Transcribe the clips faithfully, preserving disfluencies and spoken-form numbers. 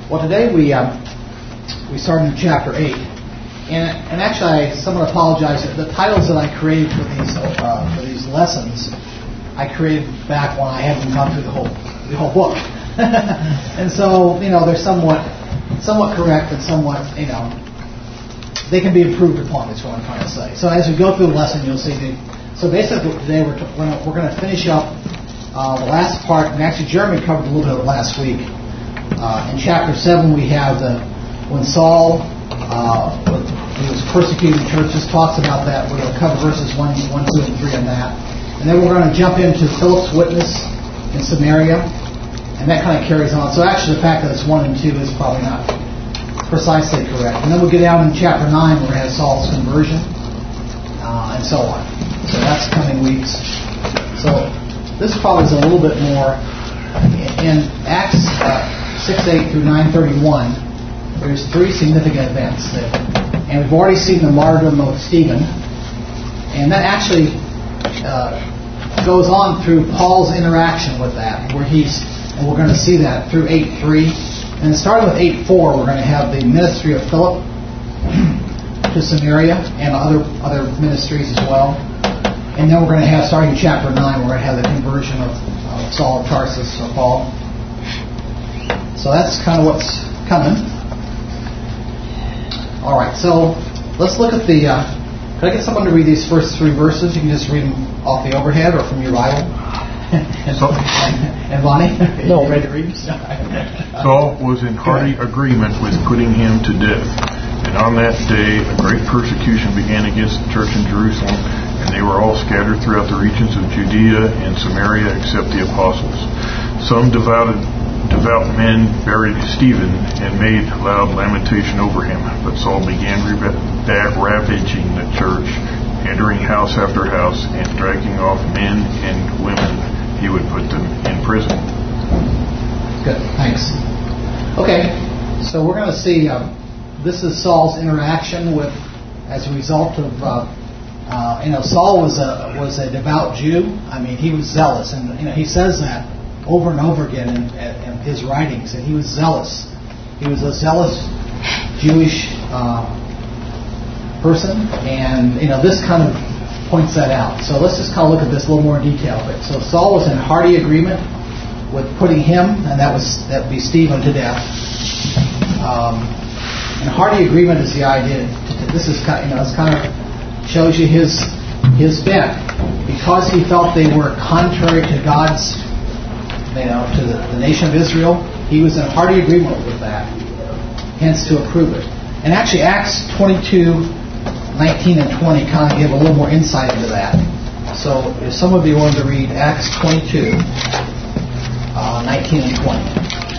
Well, today we um, we started in chapter eight, and and actually I somewhat apologize. The titles that I created for these uh, for these lessons, I created back when I hadn't gone through the whole the whole book, and so you know they're somewhat somewhat correct and somewhat you know they can be improved upon. Is what I'm trying to say. So as we go through the lesson, you'll see. The, so basically today we're t- we're going to finish up uh, the last part, and actually Jeremy covered a little bit of it last week. Uh, in chapter seven, we have the when Saul uh, he was persecuting churches. Talks about that. We're going to cover verses one, one, two, and three on that, and then we're going to jump into Philip's witness in Samaria, and that kind of carries on. So actually, the fact that it's one and two is probably not precisely correct. And then we'll get down in chapter nine, where we have Saul's conversion, uh, and so on. So that's coming weeks. So this probably is a little bit more in Acts. Uh, six eight through nine thirty-one, there's three significant events. That, and we've already seen the martyrdom of Stephen. And that actually uh, goes on through Paul's interaction with that, where he's, and we're going to see that through eight three. And starting with eight four, we're going to have the ministry of Philip to Samaria and other, other ministries as well. And then we're going to have, starting in chapter nine, we're going to have the conversion of, of Saul of Tarsus, or Paul. So that's kind of what's coming. All right, so let's look at the... Uh, could I get someone to read these first three verses? You can just read them off the overhead or from your Bible. and, and, and Bonnie? No. You ready to read? Saul was in hearty agreement with putting him to death. And on that day a great persecution began against the church in Jerusalem, and they were all scattered throughout the regions of Judea and Samaria except the apostles. Some devoted... Devout men buried Stephen and made loud lamentation over him. But Saul began ravaging the church, entering house after house, and dragging off men and women. He would put them in prison. Good, thanks. Okay, so we're going to see, uh, this is Saul's interaction with, as a result of, uh, uh, you know, Saul was a was a devout Jew. I mean, he was zealous, and you know, he says that over and over again in, in his writings, and he was zealous. He was a zealous Jewish uh, person, and you know this kind of points that out. So let's just kind of look at this a little more in detail. So Saul was in hearty agreement with putting him, and that was that would be Stephen, to death. Um, and hearty agreement is the idea. This is kind, you know, it's kind of shows you his his bent, because he felt they were contrary to God's. You know, to the, the nation of Israel, he was in hearty agreement with that, hence to approve it. And actually, Acts twenty-two, nineteen, and twenty kind of give a little more insight into that. So, if some of you wanted to read Acts twenty-two, uh, nineteen, and twenty,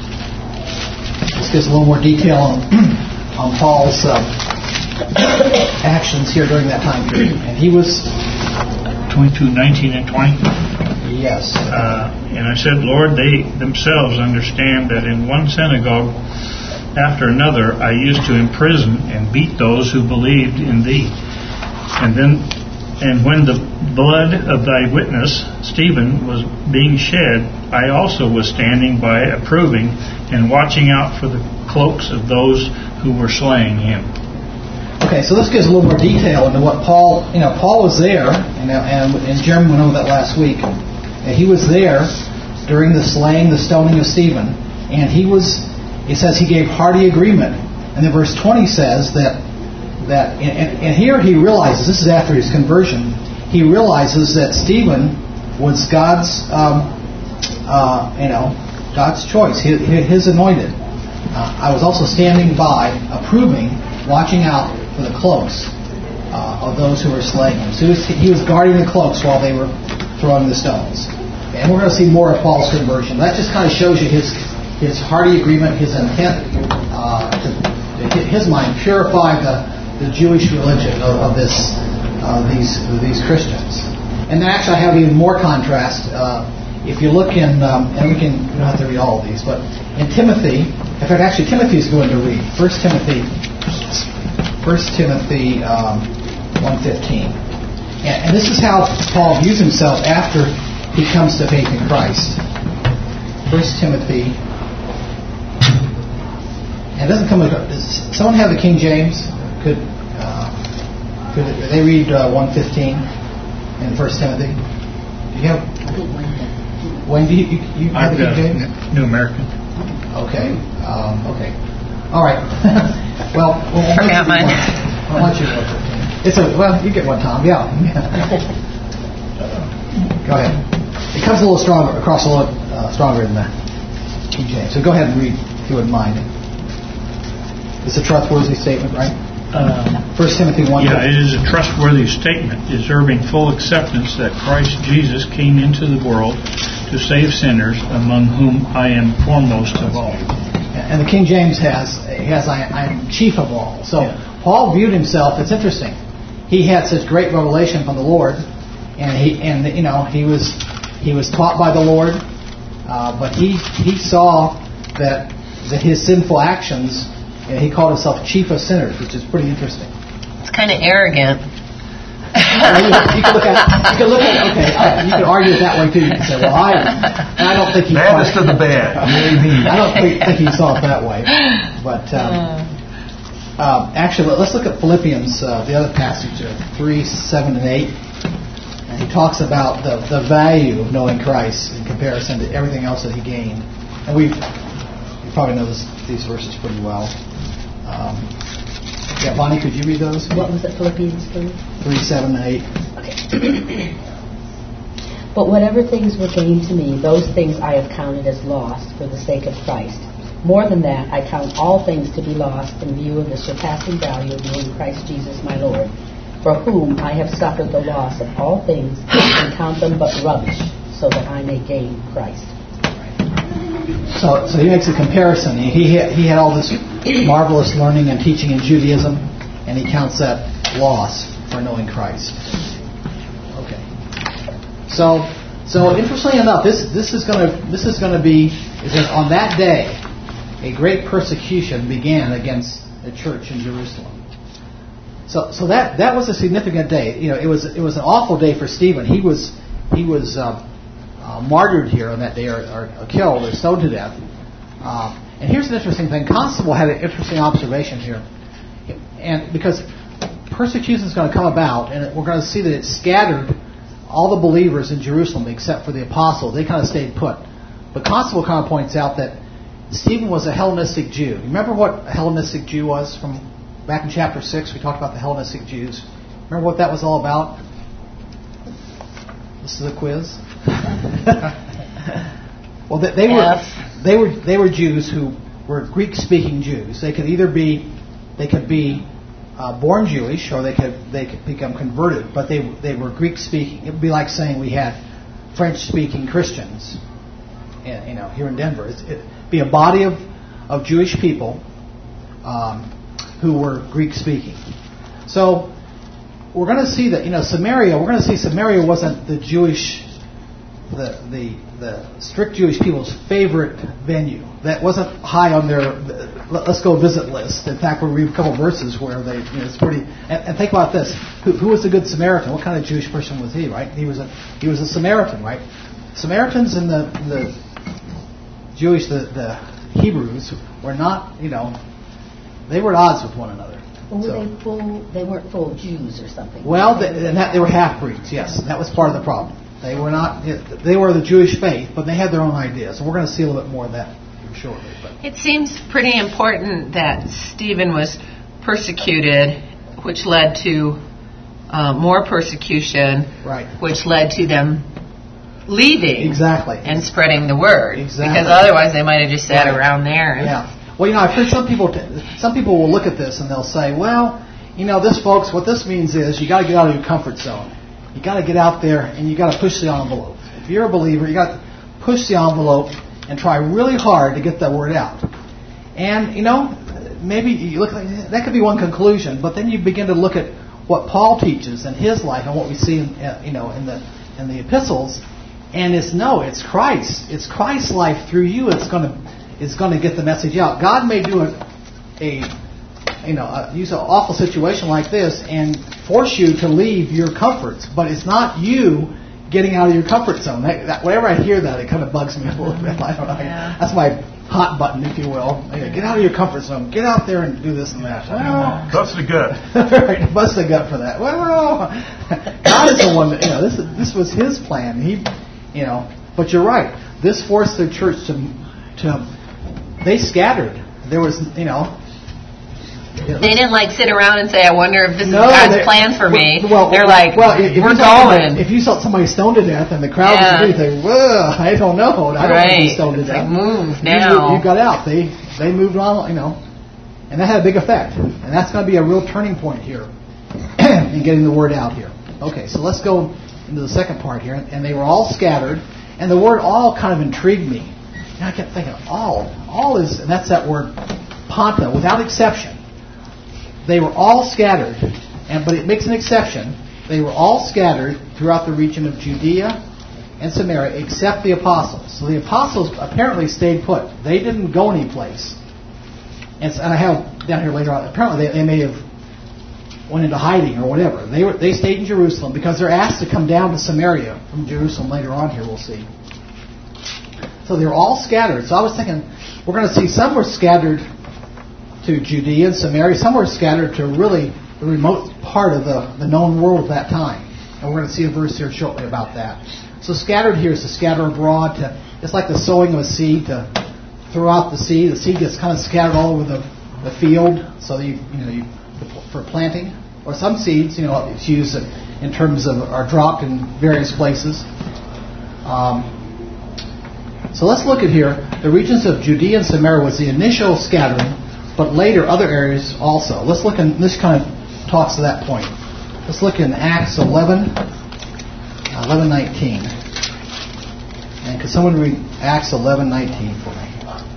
this gives a little more detail on, on Paul's uh, actions here during that time period. And he was twenty-two, nineteen, and twenty. Yes. Uh, and I said, Lord, they themselves understand that in one synagogue after another I used to imprison and beat those who believed in thee. And then, and when the blood of thy witness Stephen was being shed, I also was standing by approving and watching out for the cloaks of those who were slaying him. Okay, so this gives a little more detail into what Paul, you know, Paul was there, you know, and, and Jeremy went over that last week. And he was there during the slaying, the stoning of Stephen, and he was, it says he gave hearty agreement. And then verse twenty says that, that and, and here he realizes, this is after his conversion, he realizes that Stephen was God's, um, uh, you know, God's choice, his, his anointed. Uh, I was also standing by, approving, watching out for the cloaks uh, of those who were slaying him. So he was, he was guarding the cloaks while they were throwing the stones. And we're going to see more of Paul's conversion. That just kind of shows you his his hearty agreement, his intent uh, to, to his mind purify the, the Jewish religion of, of this uh, these these Christians. And then actually I have even more contrast. Uh, if you look in, um, and we can we don't have to read all of these, but in Timothy, in fact, actually Timothy is going to read First Timothy, First Timothy um, one fifteen. And this is how Paul views himself after he comes to faith in Christ. First Timothy And it doesn't come. Does someone have the King James? Could uh, could they read uh, one fifteen in First Timothy? Do you have? When do you you, you have I've the King got James? New American. Okay. Um, okay. All right. well, we'll Forgot mine. I'll let you go. It's a well. You get one, Tom. Yeah. Go ahead. It comes a little stronger, across a little uh, stronger than that King James. So go ahead and read if you wouldn't mind. It's a trustworthy statement, right? Um, First Timothy one. Yeah, it is a trustworthy statement, deserving full acceptance that Christ Jesus came into the world to save sinners, among whom I am foremost of all. And the King James has has I, I am chief of all. So yeah. Paul viewed himself. It's interesting. He had such great revelation from the Lord, and he and you know he was he was taught by the Lord, uh, but he he saw that that his sinful actions. And he called himself chief of sinners, which is pretty interesting. It's kind of arrogant. Well, you, you can look at you can look at okay. Uh, you can argue it that way too. You can say, well, I I don't think he baddest of the bad. I don't think, think he saw it that way. But um, uh, actually, let's look at Philippians, uh, the other passage, uh, three, seven, and eight. And he talks about the the value of knowing Christ in comparison to everything else that he gained. And we've you probably know this, these verses pretty well. Um, yeah, Bonnie, could you read those? What was it, Philippians three? three, seven, and eight. Okay. But whatever things were gained to me, those things I have counted as lost for the sake of Christ. More than that, I count all things to be lost in view of the surpassing value of knowing Christ Jesus my Lord, for whom I have suffered the loss of all things and count them but rubbish, so that I may gain Christ. So, so he makes a comparison. He he had, he had all this marvelous learning and teaching in Judaism, and he counts that loss for knowing Christ. Okay. So, so interestingly enough, this this is going to this is going to be is that on that day, a great persecution began against the church in Jerusalem. So, so that that was a significant day. You know, it was it was an awful day for Stephen. He was he was. Uh, Uh, martyred here on that day, or, or, or killed, or stoned to death. Uh, and here's an interesting thing. Constable had an interesting observation here, and because persecution is going to come about, and we're going to see that it scattered all the believers in Jerusalem except for the apostles. They kind of stayed put. But Constable kind of points out that Stephen was a Hellenistic Jew. Remember what a Hellenistic Jew was from back in chapter six? We talked about the Hellenistic Jews. Remember what that was all about? This is a quiz. Well, they, they were they were they were Jews who were Greek-speaking Jews. They could either be they could be uh, born Jewish, or they could they could become converted. But they they were Greek-speaking. It would be like saying we had French-speaking Christians, in, you know, here in Denver. It'd, it'd be a body of of Jewish people um, who were Greek-speaking. So we're going to see that, you know, Samaria. We're going to see Samaria wasn't the Jewish. The, the the strict Jewish people's favorite venue. That wasn't high on their let's go visit list. In fact, we read a couple verses where they you know, it's pretty. And, and think about this: who, who was the good Samaritan? What kind of Jewish person was he? Right? He was a he was a Samaritan, right? Samaritans and the the Jewish the, the Hebrews were not you know they were at odds with one another. Or were so, they full? They weren't full Jews or something. Well, they, and that, they were half breeds. Yes, that was part of the problem. They were not. They were the Jewish faith, but they had their own ideas. So we're going to see a little bit more of that shortly. But. It seems pretty important that Stephen was persecuted, which led to uh, more persecution, right. which led to them leaving exactly and spreading the word. Exactly. Because otherwise they might have just sat right. around there. And yeah. Well, you know, I've heard some people. T- some people will look at this and they'll say, "Well, you know, this, folks, what this means is you got to get out of your comfort zone. You got to get out there and you got to push the envelope. If you're a believer, you got to push the envelope and try really hard to get that word out." And you know, maybe you look like that could be one conclusion, but then you begin to look at what Paul teaches in his life and what we see, in, you know, in the in the epistles, and it's no, it's Christ. It's Christ's life through you. It's going to it's going to get the message out. God may do a, a you know, uh, use an awful situation like this and force you to leave your comforts, but it's not you getting out of your comfort zone. That, that, whenever I hear that, it kind of bugs me a little bit. I don't know. Yeah. That's my hot button, if you will. Get out of your comfort zone. Get out there and do this and that. Well, Bust the gut. right, bust the gut for that. Well, God is the one that, you know, this this was His plan. He, you know, but you're right. This forced the church to, to they scattered. There was, you know. They didn't like sit around and say, "I wonder if this No, is God's they- plan for me." Well, They're like, well, if, if "We're you saw somebody- going." If you saw somebody stoned to death and the crowd Yeah. was agree, they, well, I don't know. I don't want to be Right. stoned to It's death. like, move You- now. You, you got out. They they moved on, you know, and that had a big effect. And that's going to be a real turning point here in getting the word out here. Okay, so let's go into the second part here. And they were all scattered, and the word "all" kind of intrigued me. And I kept thinking, "all, all is," and that's that word "panta," without exception. They were all scattered, and but it makes an exception. They were all scattered throughout the region of Judea and Samaria, except the apostles. So the apostles apparently stayed put. They didn't go anyplace. And, so, and I have down here later on. Apparently, they, they may have went into hiding or whatever. They were they stayed in Jerusalem because they're asked to come down to Samaria from Jerusalem later on. Here we'll see. So they were all scattered. So I was thinking, we're going to see some were scattered to Judea and Samaria. Some were scattered to really the remote part of the, the known world at that time. And we're going to see a verse here shortly about that. So scattered here is to scatter abroad. To, it's like the sowing of a seed to throw out the seed. The seed gets kind of scattered all over the, the field, so that you, you know you, for planting. Or some seeds, you know, it's used in terms of are dropped in various places. Um, so let's look at here. The regions of Judea and Samaria was the initial scattering, but later other areas also. Let's look in, this kind of talks to that point. Let's look in Acts eleven, eleven nineteen. And could someone read Acts eleven nineteen for me?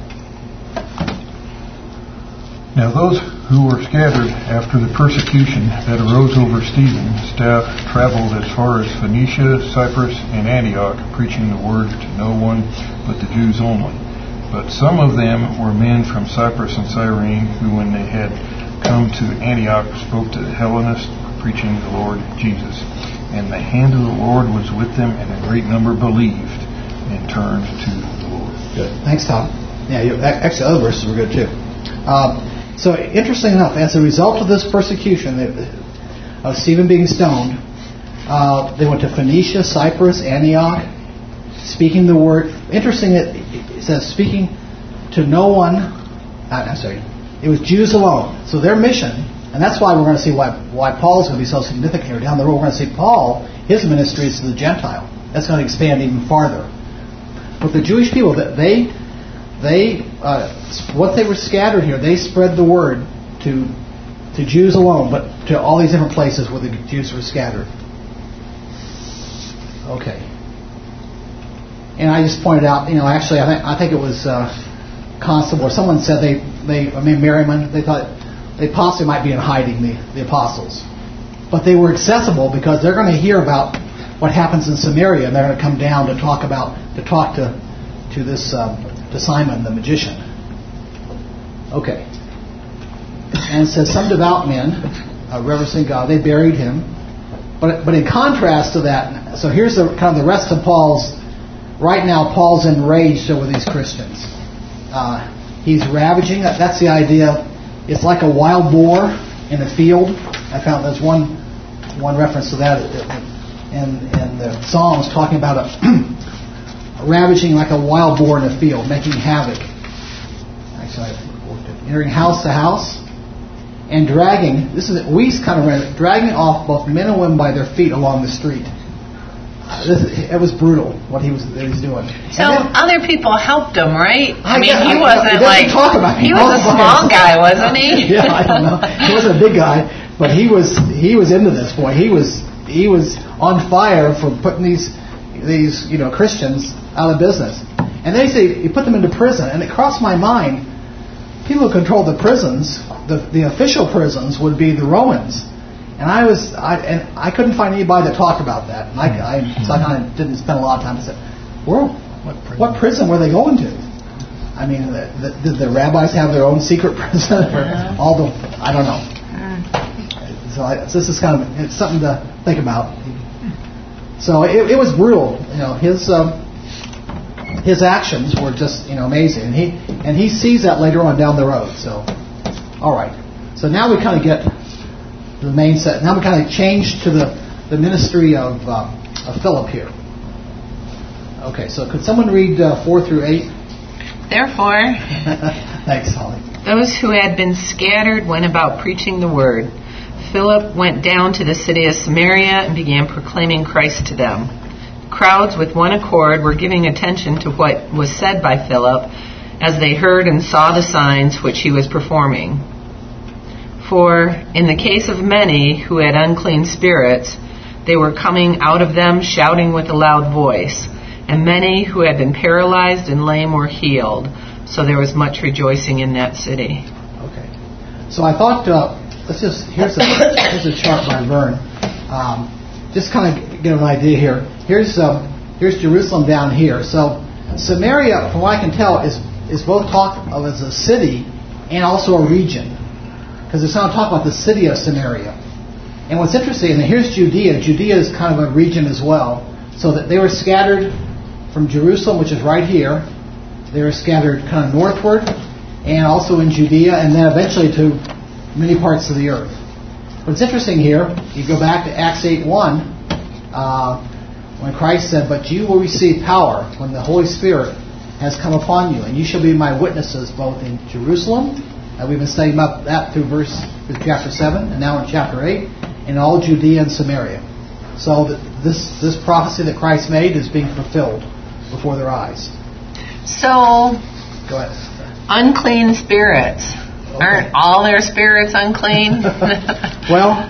Now those who were scattered after the persecution that arose over Stephen, staff traveled as far as Phoenicia, Cyprus, and Antioch, preaching the word to no one but the Jews only. But some of them were men from Cyprus and Cyrene, who when they had come to Antioch spoke to the Hellenists, preaching the Lord Jesus. And the hand of the Lord was with them, and a great number believed and turned to the Lord. Good. Thanks, Tom. Yeah, you, actually, other verses were good too. Um, so, interesting enough, as a result of this persecution of Stephen being stoned, uh, they went to Phoenicia, Cyprus, Antioch, speaking the word. Interesting, it, it says speaking to no one. Uh, I'm sorry, it was Jews alone. So their mission, and that's why we're going to see why why Paul's going to be so significant here. Down the road, we're going to see Paul, his ministry is to the Gentile. That's going to expand even farther. But the Jewish people, they they uh, what they were scattered here, they spread the word to to Jews alone, but to all these different places where the Jews were scattered. Okay. And I just pointed out, you know, actually, I think I think it was uh, Constable or someone said they they I mean Merriman, they thought they possibly might be in hiding, the the apostles, but they were accessible because they're going to hear about what happens in Samaria, and they're going to come down to talk about to talk to to this um, to Simon the magician. Okay. And it says some devout men, uh, reverencing God, they buried him. But but in contrast to that, so here's the kind of the rest of Paul's. Right now, Paul's enraged over these Christians. Uh, he's ravaging. That's the idea. It's like a wild boar in a field. I found there's one one reference to that in in the Psalms talking about a ravaging like a wild boar in a field, making havoc. Actually, I think it worked it. Entering house to house and dragging. This is we kind of read it, dragging off both men and women by their feet along the street. This, it was brutal what he was that he was doing. So then, other people helped him, right? I, I mean, guess, he I, wasn't he like talk about it. he was a small guy, wasn't he? Yeah, I don't know. He wasn't a big guy, but he was he was into this. Boy, he was he was on fire for putting these these you know Christians out of business. And they say you put them into prison, and it crossed my mind. People who control the prisons, the the official prisons, would be the Romans. And I was, I, and I couldn't find anybody that talked about that. And I, I, so I kind of didn't spend a lot of time to say, "Where, what prison? what prison were they going to?" I mean, the, the, did the rabbis have their own secret prison? Or all the, I don't know. So, I, so this is kind of it's something to think about. So it, it was brutal. You know, his um, his actions were just, you know, amazing. And he and he sees that later on down the road. So, all right. So now we kind of get the main set. Now we kind of change to the, the ministry of, uh, of Philip here. Okay, so could someone read uh, four through eight? Therefore, thanks, Holly. Those who had been scattered went about preaching the word. Philip went down to the city of Samaria and began proclaiming Christ to them. Crowds with one accord were giving attention to what was said by Philip as they heard and saw the signs which he was performing. For in the case of many who had unclean spirits, they were coming out of them shouting with a loud voice, and many who had been paralyzed and lame were healed. So there was much rejoicing in that city. Okay. So I thought, uh, let's just, here's a, here's a chart by Vern. Um, just kind of get an idea here. Here's uh, here's Jerusalem down here. So Samaria, from what I can tell, is is both talked of as a city and also a region, because it's not talking about the city of Samaria. And what's interesting, and here's Judea. Judea is kind of a region as well. So that they were scattered from Jerusalem, which is right here. They were scattered kind of northward, and also in Judea, and then eventually to many parts of the earth. What's interesting here, you go back to Acts eight one, uh, when Christ said, "But you will receive power when the Holy Spirit has come upon you, and you shall be my witnesses both in Jerusalem," and we've been studying about that through verse through chapter seven, and now in chapter eight, in all Judea and Samaria. So that this this prophecy that Christ made is being fulfilled before their eyes. So, Go ahead. unclean spirits. Okay. Aren't all their spirits unclean? Well,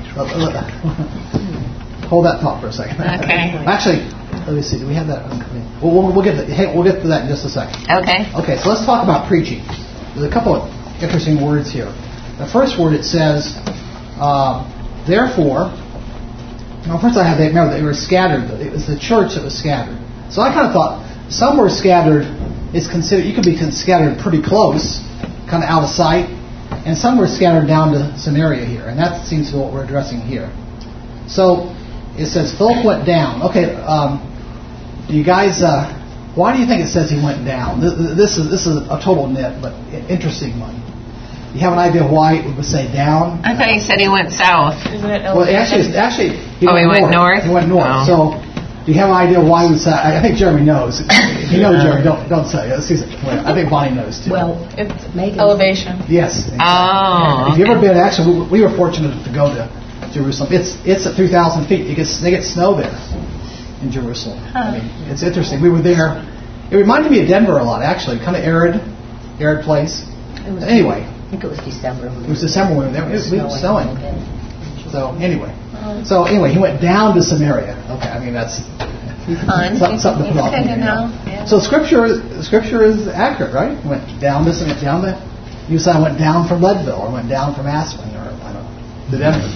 hold that thought for a second. Okay. Actually, let me see. Do we have that unclean? Well, we'll, we'll get the, hey, we'll get to that in just a second. Okay. Okay. So let's talk about preaching. There's a couple of interesting words here. The first word, it says, uh, therefore. Now, first I have to remember they were scattered. It was the church that was scattered. So I kind of thought some were scattered. Is considered you could be scattered pretty close, kind of out of sight, and some were scattered down to Samaria here, and that seems to be what we're addressing here. So it says Philip went down. Okay, um, do you guys? Uh, why do you think it says he went down? This, this is this is a total nit, but interesting one. You have an idea why it would say down? I thought he said he went south. Isn't it Well, actually, actually, he oh, went he north. went north. He went north. Oh. So, do you have an idea why we say? I think Jeremy knows. If you know Jeremy, don't don't say. Let's see. I think Bonnie knows too. Well, It's Megan. elevation. Yes. Exactly. Oh. If you've ever been, actually, we, we were fortunate to go to Jerusalem. It's it's at three thousand feet. You get they get snow there in Jerusalem. I mean, it's interesting. We were there. It reminded me of Denver a lot, actually. Kind of arid, arid place. It was, Anyway. I think it was December. It was December when we were there. It was, it was snowing. Okay. So anyway, so anyway, he went down to Samaria. Okay, I mean that's Fun. something, something to put It's off. good to you know. know. Yeah. So scripture, scripture is accurate, right? He went down to went down to. You said I went down from Leadville, or went down from Aspen, or I don't know, to Denver.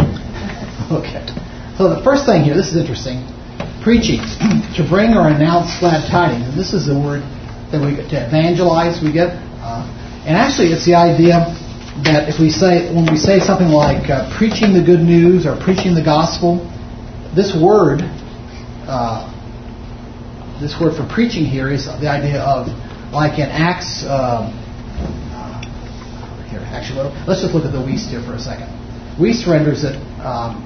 Okay. So the first thing here, this is interesting. Preaching, to bring or announce glad tidings, and this is the word that we get to evangelize. We get. Uh, And actually, it's the idea that if we say, when we say something like uh, preaching the good news or preaching the gospel, this word, uh, this word for preaching here is the idea of, like in Acts. Um, uh, here, actually, let's just look at the Wuest here for a second. Wuest renders it um,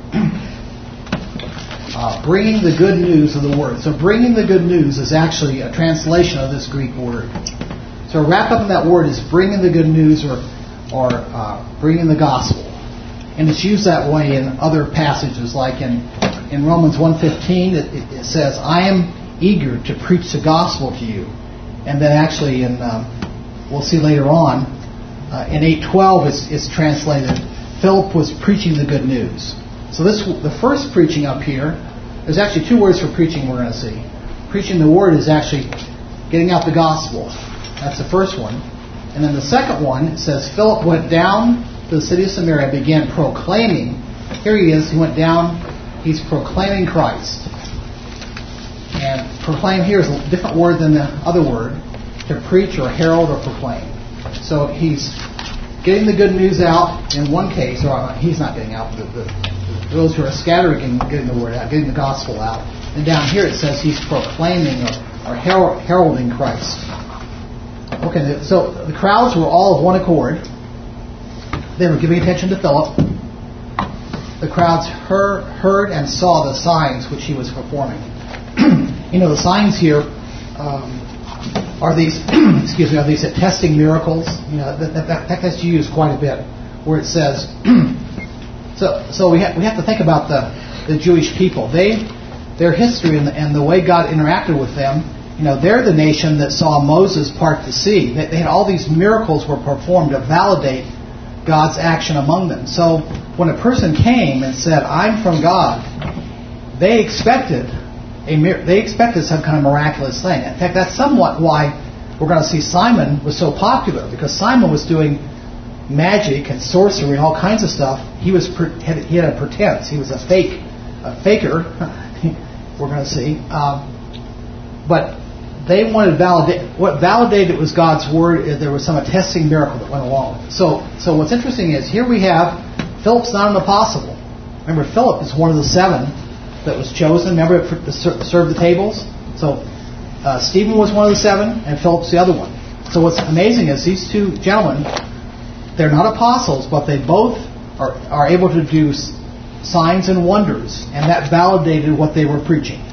uh, bringing the good news of the word. So, bringing the good news is actually a translation of this Greek word. So wrapped up in that word is bringing the good news or or uh, bringing the gospel. And it's used that way in other passages, like in, in Romans one fifteen, it, it says, I am eager to preach the gospel to you. And then actually, in um, we'll see later on, uh, in eight twelve it's, it's translated, Philip was preaching the good news. So this the first preaching up here, there's actually two words for preaching we're going to see. Preaching the word is actually getting out the gospel. That's the first one. And then the second one, it says, Philip went down to the city of Samaria, began proclaiming. Here he is, he went down, he's proclaiming Christ. And proclaim here is a different word than the other word, to preach or herald or proclaim. So he's getting the good news out in one case, or he's not getting out, but the, the, those who are scattered getting, getting the word out, getting the gospel out. And down here it says he's proclaiming or are her- heralding Christ. Okay, so the crowds were all of one accord. They were giving attention to Philip. The crowds heard, heard and saw the signs which he was performing. You know, the signs here um, are these, excuse me, are these attesting miracles. You know, that, that, that that's used quite a bit, where it says. so, so we have we have to think about the, the Jewish people. They, their history and the, and the way God interacted with them. You know, they're the nation that saw Moses part the sea. They, they had all these miracles were performed to validate God's action among them. So when a person came and said, "I'm from God," they expected a they expected some kind of miraculous thing. In fact, that's somewhat why we're going to see Simon was so popular, because Simon was doing magic and sorcery and all kinds of stuff. He was he had a pretense. He was a fake a faker. We're going to see, um, but they wanted validate. What validated was God's word. Is there was some attesting miracle that went along with it. So, so what's interesting is here we have Philip's not an apostle. Remember, Philip is one of the seven that was chosen. Remember, to serve the tables. So, uh, Stephen was one of the seven, and Philip's the other one. So, what's amazing is these two gentlemen, they're not apostles, but they both are are able to do signs and wonders, and that validated what they were preaching.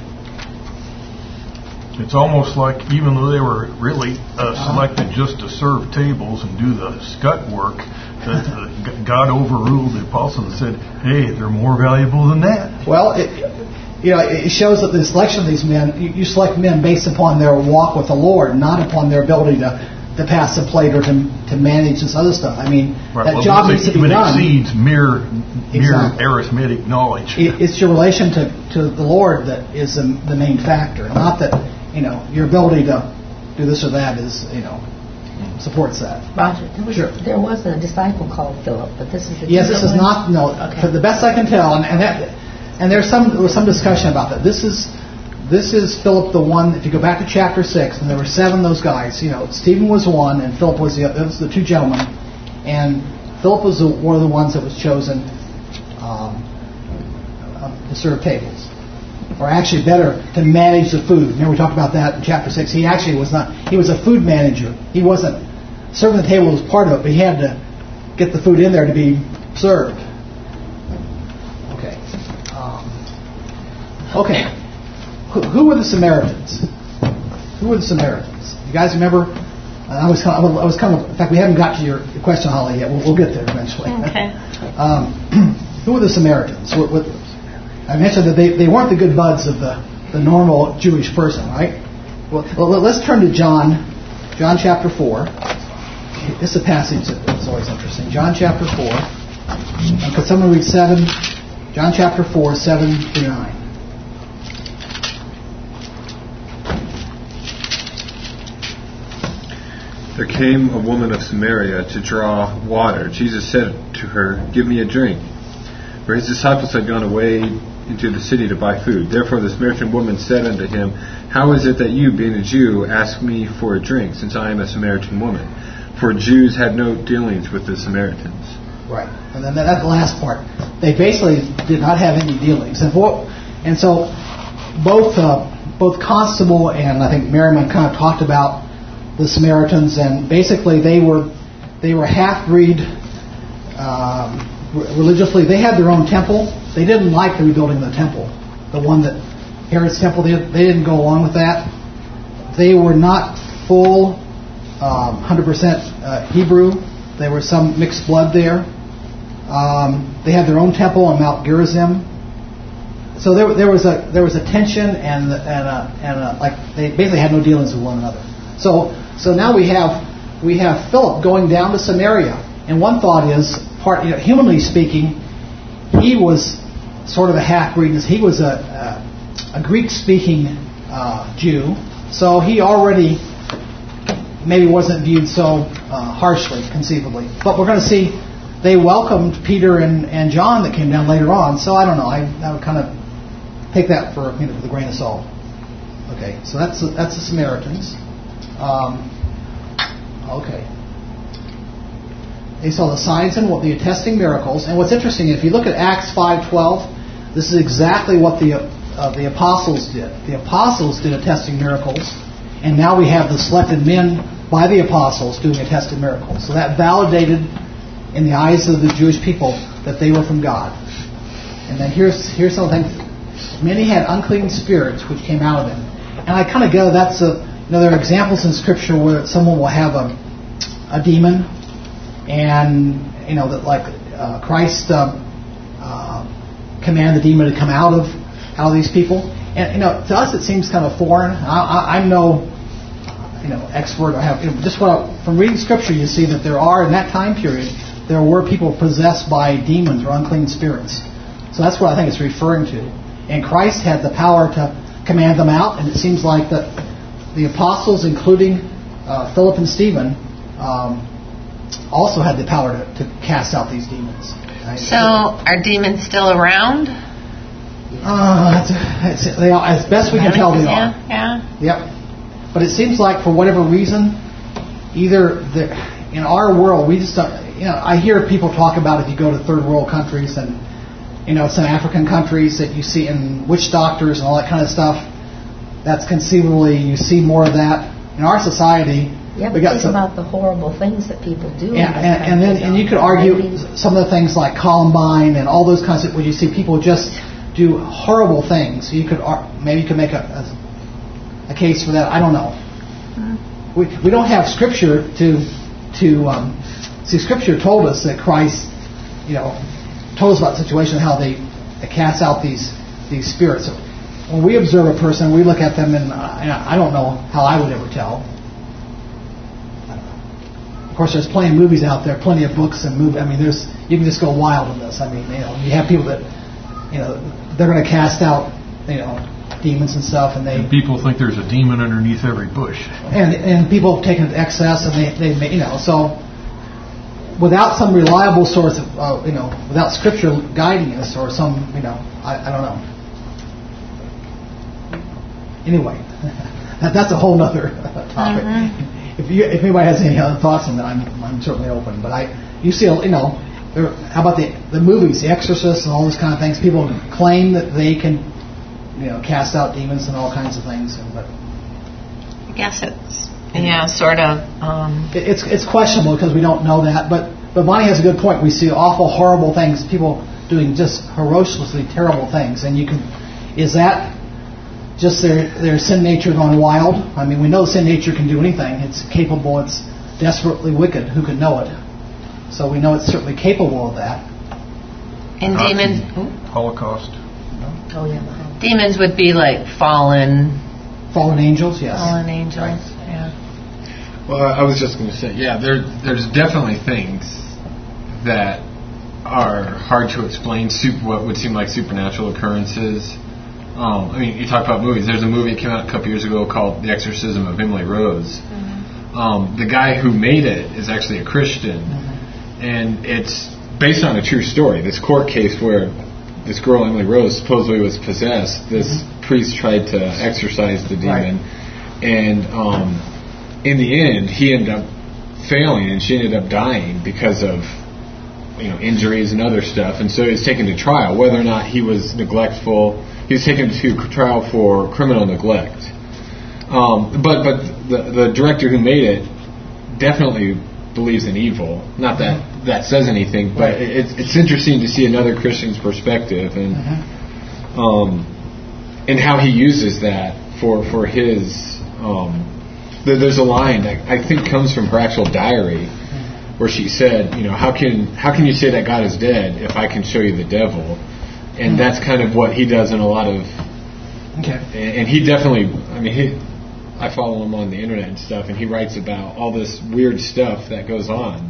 It's almost like, even though they were really uh, selected just to serve tables and do the scut work, that uh, God overruled the apostles and said, "Hey, they're more valuable than that." Well, it, you know, it shows that the selection of these men, you, you select men based upon their walk with the Lord, not upon their ability to, to pass a plate or to to manage this other stuff. I mean, right, that well, job needs to be even done. exceeds mere mere Exactly. arithmetic knowledge. It, it's your relation to, to the Lord that is the, the main factor, not that. You know, your ability to do this or that is, you know, supports that. Roger, there was, Sure. there was a disciple called Philip, but this is a Yes, this is not, no, Okay. to the best I can tell, and, and that, and there's some, there was some discussion about that. This is, this is Philip the one, if you go back to chapter six, and there were seven of those guys, you know, Stephen was one, and Philip was the, it was the two gentlemen, and Philip was the, one of the ones that was chosen um, uh, to serve tables. Or actually better, to manage the food. Remember we talked about that in chapter six. He actually was not, he was a food manager. He wasn't, serving the table was part of it, but he had to get the food in there to be served. Okay. Um, okay. Who, who were the Samaritans? Who were the Samaritans? You guys remember? Uh, I was kind of, I was kind of, in fact we haven't got to your, your question, Holly, yet. We'll, we'll get there eventually. Okay. um, who were the Samaritans? What, what, I mentioned that they, they weren't the good buds of the, the normal Jewish person, right? Well, well, let's turn to John, John chapter four. This is a passage that's always interesting. John chapter four. And could someone read seven? John chapter four, seven through nine. There came a woman of Samaria to draw water. Jesus said to her, "Give me a drink." For his disciples had gone away into the city to buy food. Therefore the Samaritan woman said unto him, "How is it that you, being a Jew, ask me for a drink, since I am a Samaritan woman?" For Jews had no dealings with the Samaritans. Right. And then that's the last part. They basically did not have any dealings. And, for, and so both uh, both Constable and I think Merriman kind of talked about the Samaritans, and basically they were they were half-breed um, religiously. They had their own temple. They didn't like the rebuilding of the temple. The one that Herod's temple, they, they didn't go along with that. They were not full um, one hundred percent uh, Hebrew. There was some mixed blood there. Um, they had their own temple on Mount Gerizim. So there, there was a there was a tension and and a, and a, like they basically had no dealings with one another. So so now we have we have Philip going down to Samaria, and one thought is, part you know, humanly speaking, he was sort of a half-breed. He was a a, a Greek-speaking uh, Jew, so he already maybe wasn't viewed so uh, harshly, conceivably. But we're going to see they welcomed Peter and, and John that came down later on. So I don't know. I, I would kind of take that for you know, with a grain of salt. Okay, so that's that's the Samaritans. Um, okay. They saw the signs and what the attesting miracles. And what's interesting, if you look at Acts five twelve, this is exactly what the uh, the apostles did. The apostles did attesting miracles, and now we have the selected men by the apostles doing attested miracles. So that validated in the eyes of the Jewish people that they were from God. And then here's here's something. Many had unclean spirits which came out of them. And I kind of go, that's a, you know, there are examples in Scripture where someone will have a, a demon, and, you know, that like uh, Christ uh, uh, commanded the demon to come out of out of these people. And, you know, to us it seems kind of foreign. I, I, I'm no, you know, expert. I have, you know, just what I, from reading Scripture, you see that there are, in that time period, there were people possessed by demons or unclean spirits. So that's what I think it's referring to. And Christ had the power to command them out, and it seems like that the apostles, including uh, Philip and Stephen, um, also had the power to, to cast out these demons. Right? So, are demons still around? Uh, it's, it's, they are, as best we can tell, they are. Yeah. Yep. But it seems like for whatever reason, either the, in our world, we just don't, you know, I hear people talk about if you go to third world countries and, you know, some African countries that you see in witch doctors and all that kind of stuff. That's conceivably, you see more of that. In our society, yeah, but we got think some, about the horrible things that people do. Yeah, and, and then and you could argue some of the things like Columbine and all those kinds of, where you see people just do horrible things. You could maybe you could make a, a, a case for that. I don't know. Mm-hmm. We we don't have Scripture to to um, see. Scripture told us that Christ, you know, told us about the situation, how they, they cast out these these spirits. So when we observe a person, we look at them, and uh, I don't know how I would ever tell. Of course, there's plenty of movies out there, plenty of books and movies. I mean, there's you can just go wild in this. I mean, you know, you have people that, you know, they're going to cast out, you know, demons and stuff, and they and people think there's a demon underneath every bush. And and people have taken it to excess, and they they you know so. Without some reliable source of, uh, you know, without Scripture guiding us, or some, you know, I, I don't know. Anyway, that, that's a whole other topic. Mm-hmm. If you, if anybody has any other thoughts on that, I'm, I'm certainly open. But I, you see, you know, there, how about the the movies, The Exorcist, and all those kind of things? People claim that they can, you know, cast out demons and all kinds of things. And, but I guess it's. Yeah, sort of. Um, it's it's questionable because we don't know that, but but Bonnie has a good point. We see awful, horrible things, people doing just ferociously terrible things, and you can, is that just their their sin nature gone wild? I mean, we know sin nature can do anything. It's capable. It's desperately wicked. Who could know it? So we know it's certainly capable of that. And demons, Holocaust. Oh yeah. Demons would be like fallen. Fallen angels, yes. Fallen angels. Right. Well, I was just going to say, yeah, there, there's definitely things that are hard to explain, super, what would seem like supernatural occurrences. Um, I mean, you talk about movies. There's a movie that came out a couple years ago called The Exorcism of Emily Rose. Mm-hmm. Um, the guy who made it is actually a Christian, mm-hmm. and it's based on a true story. This court case where this girl, Emily Rose, supposedly was possessed. This mm-hmm. priest tried to exorcise the demon, right. and... Um, in the end, he ended up failing, and she ended up dying because of, you know, injuries and other stuff. And so he was taken to trial. Whether or not he was neglectful, he was taken to trial for criminal neglect. Um, but but the the director who made it definitely believes in evil. Not that that says anything, but right. it's it's interesting to see another Christian's perspective and mm-hmm. um, and how he uses that for for his. Um, There's a line that I think comes from her actual diary, where she said, "You know, how can how can you say that God is dead if I can show you the devil?" And that's kind of what he does in a lot of. Okay. And he definitely, I mean, he, I follow him on the internet and stuff, and he writes about all this weird stuff that goes on.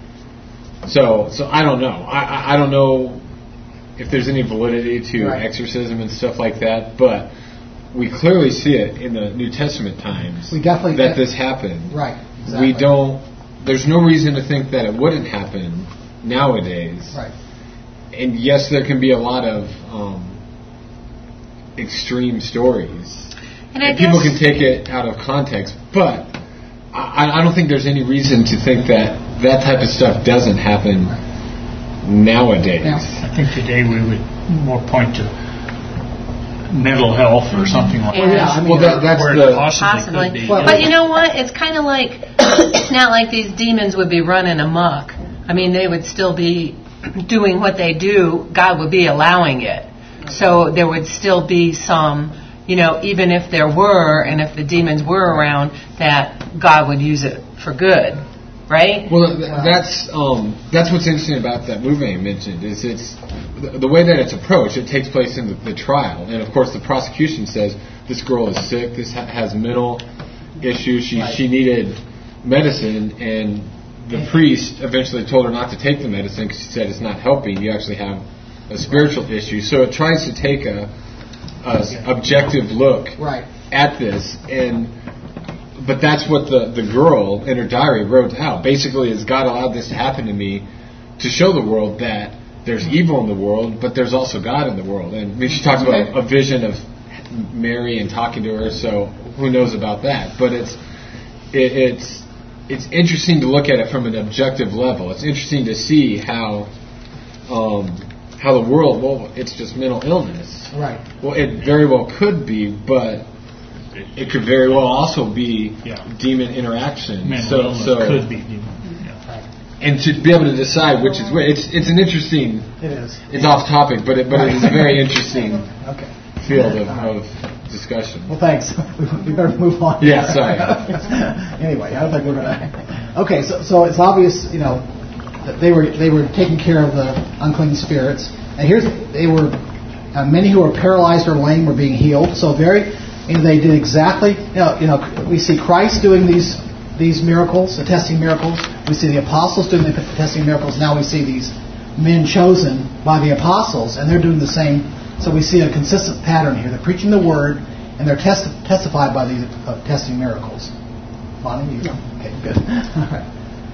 So, so I don't know. I I, I don't know if there's any validity to right. exorcism and stuff like that, but. We clearly see it in the New Testament times. We definitely that this happened. Right. Exactly. We don't. There's no reason to think that it wouldn't happen nowadays. Right. And yes, there can be a lot of um, extreme stories, and, and people can take it out of context. But I, I don't think there's any reason to think that that type of stuff doesn't happen nowadays. Yeah. I think today we would more point to mental health or something like Yeah. that. Yeah, I mean, Well, that, that's Where the it possibly, Possibly. could be. Well, But you know what? It's kind of like, it's not like these demons would be running amok. I mean, they would still be doing what they do. God would be allowing it. So there would still be some, you know, even if there were, and if the demons were around, that God would use it for good. Right? Well, th- that's um, that's what's interesting about that movie I mentioned. Is it's the, the way that it's approached. It takes place in the, the trial, and of course, the prosecution says this girl is sick. This ha- has mental issues. She Right. she needed medicine, and the priest eventually told her not to take the medicine because he said it's not helping. You actually have a spiritual issue. So it tries to take a, a s- objective look Right. at this, and but that's what the, the girl in her diary wrote out. Basically, is God allowed this to happen to me to show the world that there's evil in the world, but there's also God in the world. And I mean, she talks about a vision of Mary and talking to her, so who knows about that? But it's it, it's it's interesting to look at it from an objective level. It's interesting to see how um, how the world, well, it's just mental illness. Right. Well, it very well could be, but it could very well also be Yeah. demon interaction. Mental so, illness so could be. Yeah. and to be able to decide which is which, it's it's an interesting. It is. It's off topic, but it but it is a very interesting Okay. field of, of discussion. Well, thanks. We better move on. Yeah, sorry. Anyway, I don't think we're gonna. Okay, so so it's obvious, you know, that they were they were taking care of the unclean spirits, and here's they were uh, many who were paralyzed or lame were being healed. So very, you know, they did exactly. You know, you know, we see Christ doing these these miracles, the testing miracles. We see the apostles doing the testing miracles. Now we see these men chosen by the apostles, and they're doing the same. So we see a consistent pattern here. They're preaching the word, and they're testi- testified by these uh, testing miracles. Bonnie, you? Okay, good. All right.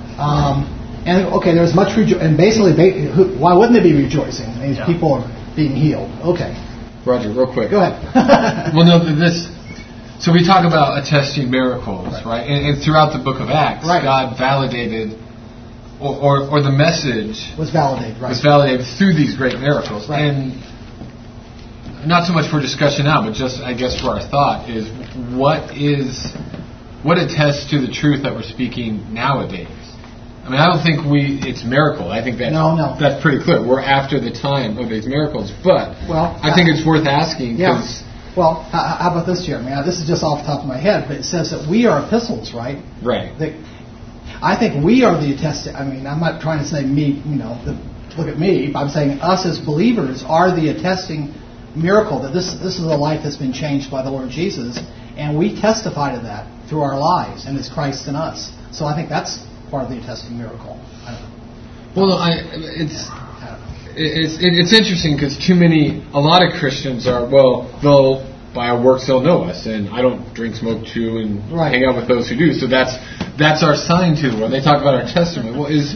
Um, and okay, there's much rejo- and basically, ba- who, why wouldn't they be rejoicing? These Yeah. people are being healed. Okay, Roger, real quick. go ahead. Well, no, this. So we talk about attesting miracles, right? right? And, and throughout the Book of Acts, Right. God validated, or, or or the message was validated, right? was validated through these great miracles. Right. And not so much for discussion now, but just I guess for our thought is what is what attests to the truth that we're speaking nowadays. I mean, I don't think we it's miracle. I think that No, no. that's pretty clear. We're after the time of these miracles, but Well, I think it's worth asking Yeah. because Well, how, how about this, Jeremy? Now, this is just off the top of my head, but it says that we are epistles, right? right. That I think we are the attesting. I mean, I'm not trying to say me, you know, the, look at me. But I'm saying us as believers are the attesting miracle that this this is a life that's been changed by the Lord Jesus, and we testify to that through our lives, and it's Christ in us. So I think that's part of the attesting miracle. I don't know. Well, I, it's I don't know. it's it's interesting because too many a lot of Christians are well they'll by our works they'll know us, and I don't drink, smoke, chew, and Right. hang out with those who do. So that's that's our sign to the world. They talk about our testimony. Well, is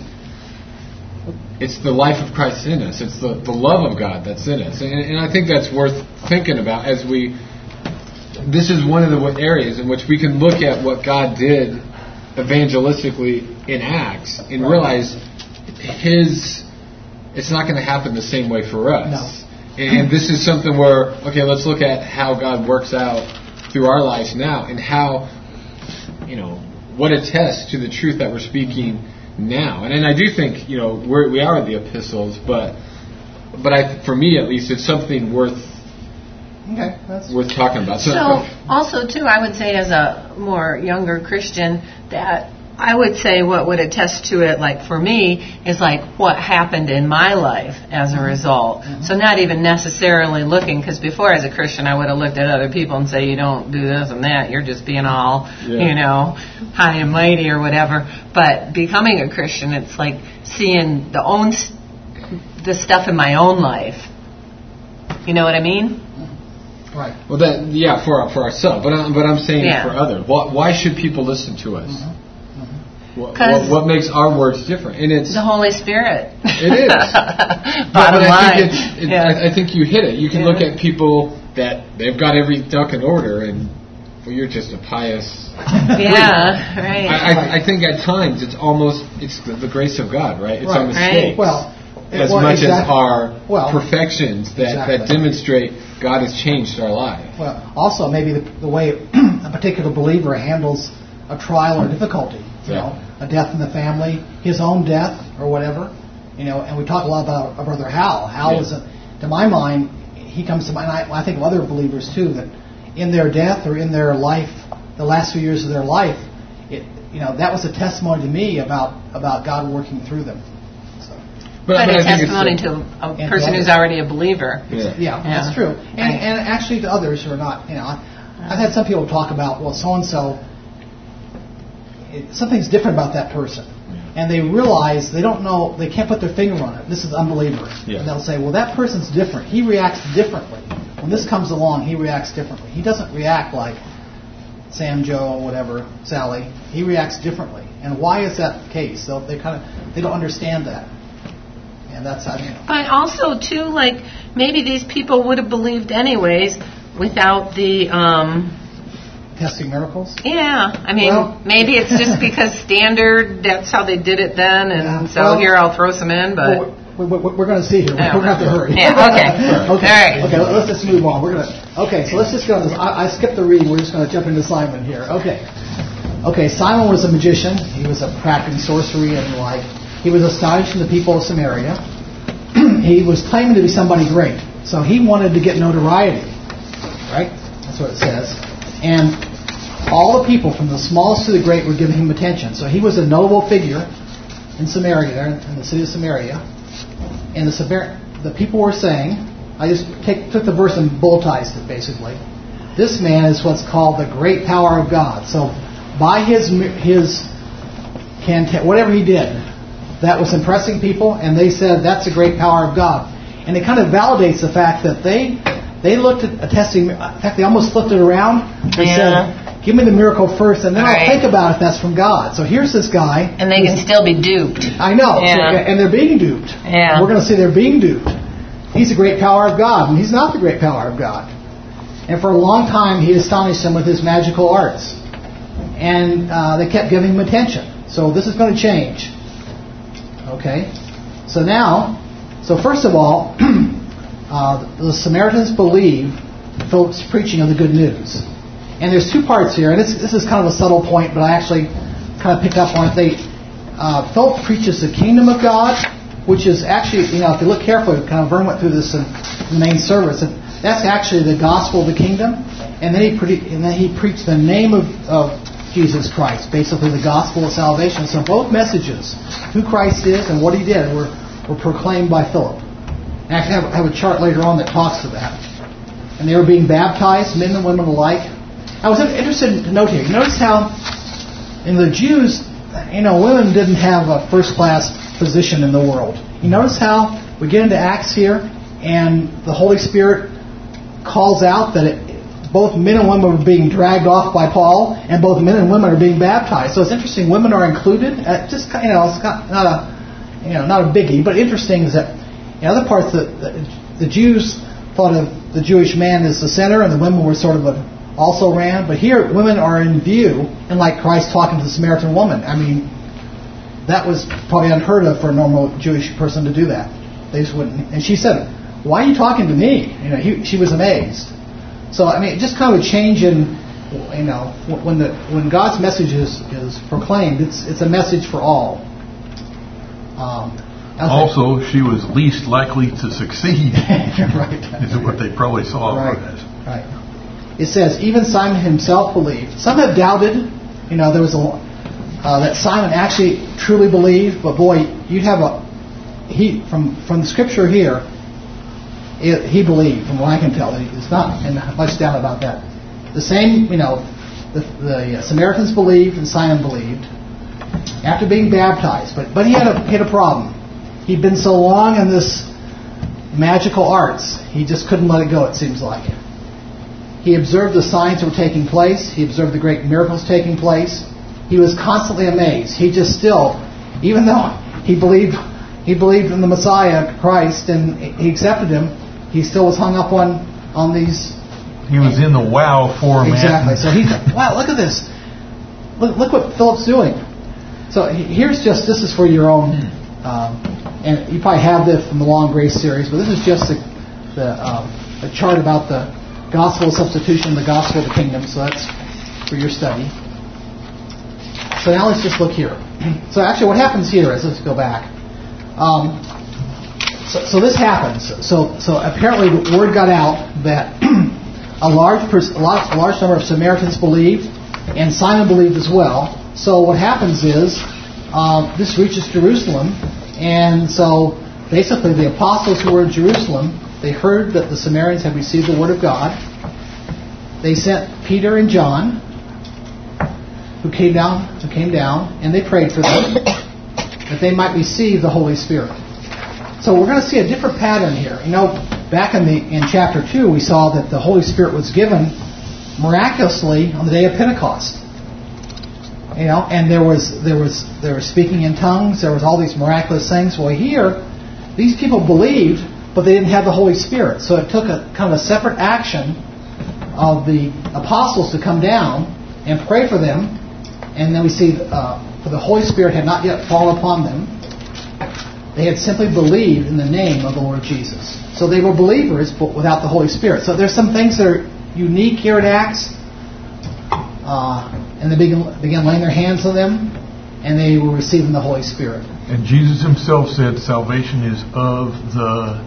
it's the life of Christ in us. It's the, the love of God that's in us, and, and I think that's worth thinking about as we. This is one of the areas in which we can look at what God did evangelistically in Acts and realize His. It's not going to happen the same way for us. No. And this is something where, okay, let's look at how God works out through our lives now and how, you know, what attests to the truth that we're speaking now. And, and I do think, you know, we're, we are the epistles, but but I, for me at least, it's something worth Okay, that's worth talking about. So, So also too, I would say as a more younger Christian that I would say what would attest to it, like for me, is like what happened in my life as a result. Mm-hmm. So not even necessarily looking, because before as a Christian I would have looked at other people and say, you don't do this and that, you're just being all, Yeah. you know, high and mighty or whatever. But becoming a Christian, it's like seeing the own the stuff in my own life. You know what I mean? right. well, that yeah, for for ourselves, but I'm, but I'm saying Yeah. for others. Why, why should people listen to us? Mm-hmm. What, 'Cause what, what makes our words different? And it's The Holy Spirit. It is. Bottom but, but I line. think it's, it, Yeah. I, I think you hit it. You can Yeah. look at people that they've got every duck in order, and well, you're just a pious. Yeah, right. I, I, I think at times it's almost it's the, the grace of God, right? It's Right. a mistake. Well, as well, much exactly. as our well, perfections that, exactly. that demonstrate God has changed our life. Well, also maybe the, the way a particular believer handles a trial or difficulty, you yeah. know, a death in the family, his own death or whatever, you know. And we talk a lot about our brother Hal. Hal yeah. was, a, to my mind, he comes to mind. I, I think of other believers too, that in their death or in their life, the last few years of their life, it, you know, that was a testimony to me about about God working through them. So. But, but a I think testimony it's, to a person who's already a believer. Yeah, yeah, yeah. that's true. And, Right. and actually to others who are not, you know, I, I've had some people talk about, well, so and so, something's different about that person. And they realize they don't know, they can't put their finger on it. This is unbeliever. Yeah. And they'll say, well, that person's different. He reacts differently. When this comes along, he reacts differently. He doesn't react like Sam, Joe, whatever, Sally. He reacts differently. And why is that the case? So they kind of, they don't understand that. And that's how, you know. But also, too, like, maybe these people would have believed anyways without the, um... testing miracles? Yeah, I mean, Well, maybe it's just because standard, that's how they did it then, and Yeah. so Well, here I'll throw some in, but... Well, we're, we're, we're going to see here. Yeah. We're going to have to hurry. Yeah, okay. okay. All right. Okay, let's just move on. We're going to. Okay, so let's just go. This. I, I skipped the reading. We're just going to jump into Simon here. Okay. Okay, Simon was a magician. He was a practicing sorcery and like. He was astonishing the people of Samaria. He was claiming to be somebody great, so he wanted to get notoriety. Right? That's what it says. And all the people, from the smallest to the great, were giving him attention. So he was a notable figure in Samaria, there in the city of Samaria. And the, the people were saying, I just take, took the verse and bulletized it basically. This man is what's called the great power of God. So by his his canta- whatever he did, that was impressing people, and they said that's the great power of God. And it kind of validates the fact that they they looked at a testing. In fact, they almost flipped it around and Yeah. said, "Give me the miracle first, and then Right. I'll think about if that's from God." So here's this guy, And they can still be duped. I know, Yeah. and they're being duped. Yeah. We're going to see they're being duped. He's the great power of God, and he's not the great power of God. And for a long time, he astonished them with his magical arts. And uh, they kept giving him attention. So this is going to change. Okay? So now, so first of all, uh, the Samaritans believe Philip's preaching of the good news. And there's two parts here, and this, this is kind of a subtle point, but I actually kind of picked up on it. They, uh, Philip preaches the kingdom of God, which is actually, you know, if you look carefully, kind of Vern went through this in the main service, and that's actually the gospel of the kingdom. And then he pre- and then he preached the name of, of Jesus Christ, basically the gospel of salvation. So both messages, who Christ is and what he did, were, were proclaimed by Philip. And I actually have, have a chart later on that talks to that. And they were being baptized, men and women alike. I was interested to note here, you notice how in the Jews, you know, women didn't have a first-class position in the world. You notice how we get into Acts here, and the Holy Spirit calls out that it, both men and women are being dragged off by Paul, and both men and women are being baptized. So it's interesting, women are included. Uh, just, you know, it's not a, you know, not a biggie, but interesting is that in other parts, the, the, the Jews thought of the Jewish man as the center, and the women were sort of a, also ran. But here, women are in view, and like Christ talking to the Samaritan woman. I mean, that was probably unheard of for a normal Jewish person to do that. They just wouldn't. And she said, "Why are you talking to me?" You know, he, she was amazed. So I mean, just kind of a change in, you know, when the when God's message is, is proclaimed, it's it's a message for all. Um, also, like, she was least likely to succeed. Right. Is what they probably saw right. her as. Right. It says even Simon himself believed. Some have doubted. You know, there was a uh, that Simon actually truly believed, but boy, you'd have a he from from the scripture here. It, he believed, from what I can tell. It's not much doubt about that. The same, you know, the, the Samaritans believed and Simon believed after being baptized. But but he had a he had a problem. He'd been so long in this magical arts, he just couldn't let it go. It seems like. He observed the signs that were taking place. He observed the great miracles taking place. He was constantly amazed. He just still, even though he believed he believed in the Messiah, Christ, and he accepted him, he still was hung up on, on these... He was in the wow format. Exactly. So he's like, wow, look at this. Look, look what Philip's doing. So here's just, this is for your own Um, and you probably have this from the Long Grace series, but this is just the, the, um, the chart about the gospel of substitution, the gospel of the kingdom. So that's for your study. So now let's just look here. So actually what happens here is, let's go back. Um, so, so this happens. So so apparently the word got out that a large pers- a, lot, a large number of Samaritans believed, and Simon believed as well. So what happens is um, this reaches Jerusalem, and so basically the apostles who were in Jerusalem, they heard that the Samaritans had received the word of God. They sent Peter and John, who came down, who came down, and they prayed for them that they might receive the Holy Spirit. So we're going to see a different pattern here. You know, back in the in chapter two, we saw that the Holy Spirit was given miraculously on the day of Pentecost. You know, and there was there was there was speaking in tongues. There was all these miraculous things. Well, here, these people believed, but they didn't have the Holy Spirit. So it took a kind of a separate action of the apostles to come down and pray for them. And then we see uh, for the Holy Spirit had not yet fallen upon them. They had simply believed in the name of the Lord Jesus. So they were believers, but without the Holy Spirit. So there's some things that are unique here at Acts. Uh, and they began, began laying their hands on them, and they were receiving the Holy Spirit. And Jesus himself said salvation is of the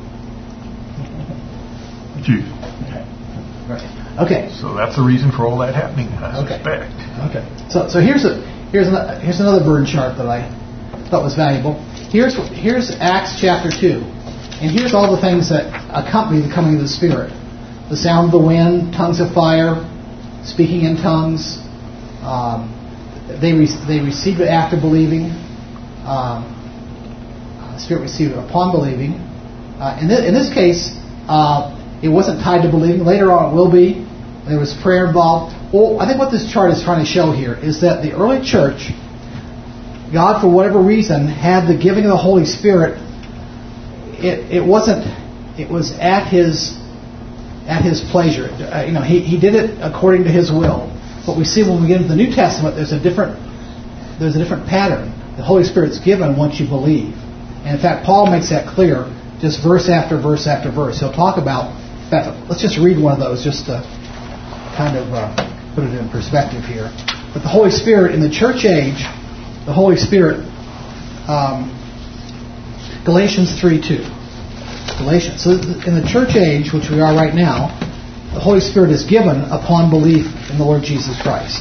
Jews. Okay. Right. Okay. So that's the reason for all that happening, I okay. suspect. Okay. So so here's a here's an, here's another burn chart that I thought was valuable. Here's here's Acts chapter two, and here's all the things that accompany the coming of the Spirit: the sound of the wind, tongues of fire, speaking in tongues. Um, they re- they received it after believing. Um, the Spirit received it upon believing. Uh, in, this, in this case, uh, it wasn't tied to believing. Later on, it will be. There was prayer involved. Well, I think what this chart is trying to show here is that the early church, God, for whatever reason, had the giving of the Holy Spirit. It, it wasn't. It was at His at His pleasure. Uh, you know, He He did it according to His will. But we see when we get into the New Testament, there's a different there's a different pattern. The Holy Spirit's given once you believe, and in fact, Paul makes that clear, just verse after verse after verse. He'll talk about. In fact, let's just read one of those, just to kind of uh, put it in perspective here. But the Holy Spirit in the church age. The Holy Spirit, um, Galatians three two. Galatians. So in the church age, which we are right now, the Holy Spirit is given upon belief in the Lord Jesus Christ.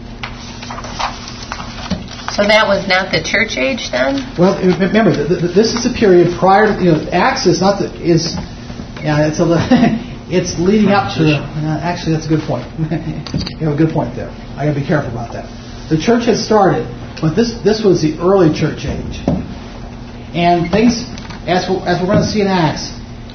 So that was not the church age then? Well, remember, this is a period prior to, you know, Acts is not the, is, yeah, it's a, it's leading up to, uh, actually that's a good point. You have a good point there. I got to be careful about that. The church had started. But this this was the early church age. And things, as we're, as we're going to see in Acts,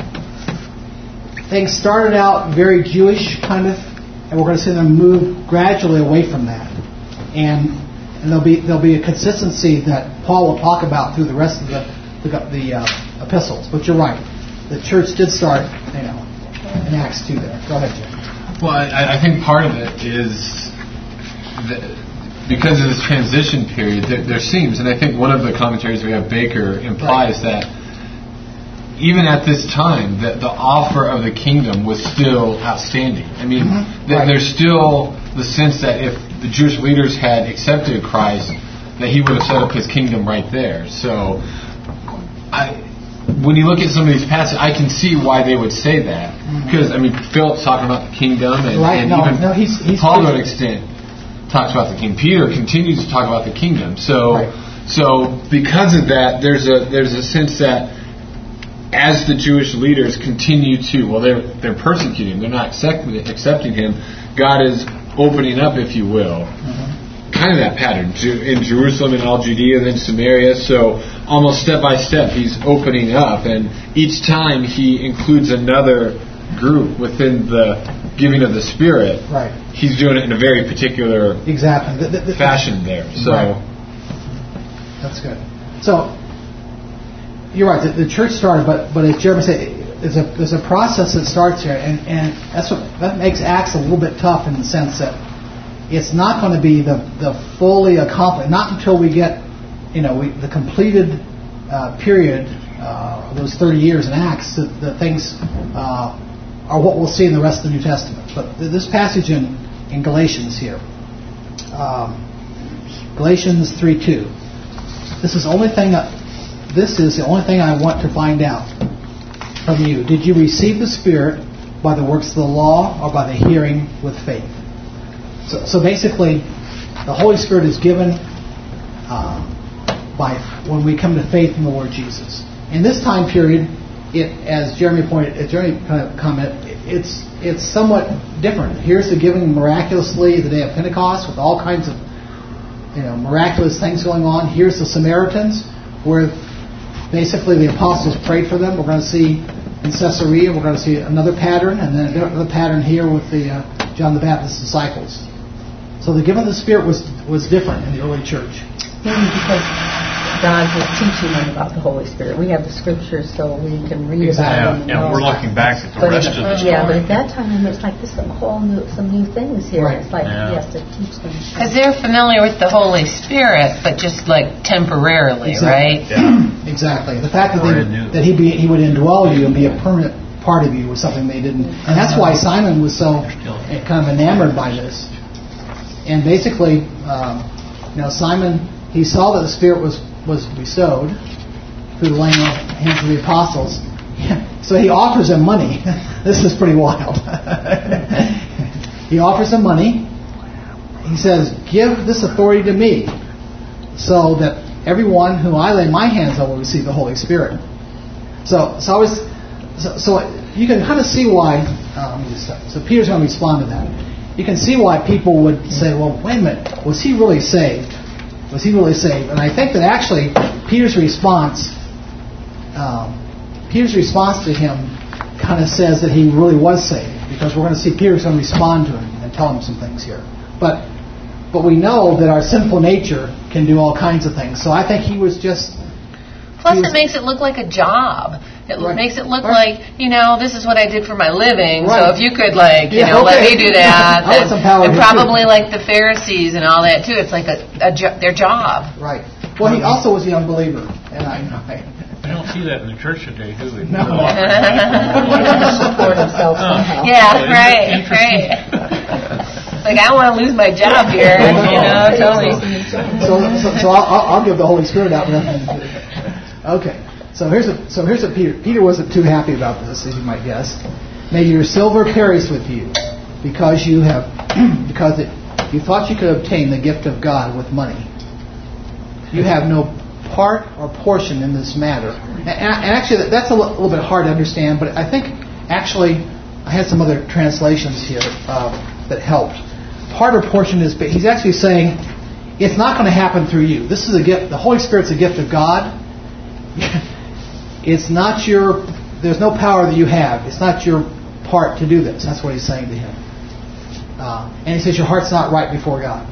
things started out very Jewish kind of, and we're going to see them move gradually away from that. And and there'll be there'll be a consistency that Paul will talk about through the rest of the the, the uh, epistles. But you're right, the church did start, you know, in Acts two there. Go ahead, Jim. Well, I, I think part of it is that because of this transition period, there, there seems, and I think one of the commentaries we have, Baker, implies right. that even at this time, that the offer of the kingdom was still outstanding. I mean, mm-hmm. th- right. there's still the sense that if the Jewish leaders had accepted Christ, that He would have set up His kingdom right there. So, I, when you look at some of these passages, I can see why they would say that. Because, mm-hmm. I mean, Philip's talking about the kingdom, and, right. and no, even no, he's, he's Paul, to an extent, talks about the king. Peter continues to talk about the kingdom. So, right. so because of that, there's a there's a sense that as the Jewish leaders continue to, well, they're they're persecuting, they're not accepting accepting him. God is opening up, if you will, mm-hmm. kind of that pattern in Jerusalem and all Judea, then Samaria. So almost step by step, He's opening up, and each time He includes another group within the giving of the Spirit. Right. He's doing it in a very particular exactly the, the, the, fashion there. So right. That's good. So you're right. The, the church started, but but as Jeremy said, there's a there's a process that starts here, and, and that's what that makes Acts a little bit tough in the sense that it's not going to be the the fully accomplished. Not until we get, you know, we, the completed uh, period, uh, those thirty years in Acts, the, the things uh, are what we'll see in the rest of the New Testament. But this passage in, in Galatians here, um, Galatians three two. This is the only thing that, this is the only thing I want to find out from you. Did you receive the Spirit by the works of the law or by the hearing with faith? So, so basically, the Holy Spirit is given uh, by when we come to faith in the Lord Jesus. In this time period, it, as Jeremy pointed, as Jeremy kind of commented, it's it's somewhat different. Here's the giving miraculously the day of Pentecost with all kinds of you know miraculous things going on. Here's the Samaritans, where basically the apostles prayed for them. We're going to see in Caesarea, we're going to see another pattern, and then another pattern here with the uh, John the Baptist's disciples. So the giving of the Spirit was was different in the early church. Maybe because God was teaching them about the Holy Spirit. We have the Scriptures so we can read Exactly. about them. Yeah, yeah, we're looking back at the but rest it, of the story. Yeah, but at that time it's like this is a whole new, some new things here. Right. It's like Yeah. he has to teach them. Because they're familiar with the Holy Spirit, but just like temporarily, Exactly. right? Yeah. Exactly. The fact that Brand they, new. that he be, he would indwell you and be a permanent part of you was something they didn't. And that's why Simon was so kind of enamored by this. And basically, um, you know, Simon, he saw that the Spirit was, was bestowed through the laying on of hands of the apostles. So he offers them money. This is pretty wild. He offers them money. He says, give this authority to me so that everyone who I lay my hands on will receive the Holy Spirit. So, so I was, so, so you can kind of see why. Um, so Peter's going to respond to that. You can see why people would say, "Well, wait a minute, was he really saved? Was he really saved?" And I think that actually Peter's response, um, Peter's response to him, kind of says that he really was saved, because we're going to see Peter's going to respond to him and tell him some things here. But, but we know that our sinful nature can do all kinds of things. So I think he was just. Plus, he was, it makes it look like a job. It Right. makes it look Right. like, you know, this is what I did for my living. Right. So if you could, like, you Yeah, know, let okay. me do that. I want and, some power and here, probably too. like the Pharisees and all that too. It's like a, a jo- their job. Right. Well, he also was a young believer, and I. I We don't see that in the church today, do we? No. He has to support himself somehow. Yeah, right, Interesting. right. Like, I don't want to lose my job here, you know, totally. So, so, so I'll, I'll I'll give the Holy Spirit out. Okay. So here's a, so here's what Peter. Peter wasn't too happy about this, as you might guess. May your silver perish with you, because you have because it, you thought you could obtain the gift of God with money. You have no part or portion in this matter. And, and actually, that's a little, little bit hard to understand. But I think actually I had some other translations here uh, that helped. Part or portion is, but he's actually saying it's not going to happen through you. This is a gift. The Holy Spirit's a gift of God. It's not your, there's no power that you have. It's not your part to do this. That's what he's saying to him. Uh, and he says your heart's not right before God.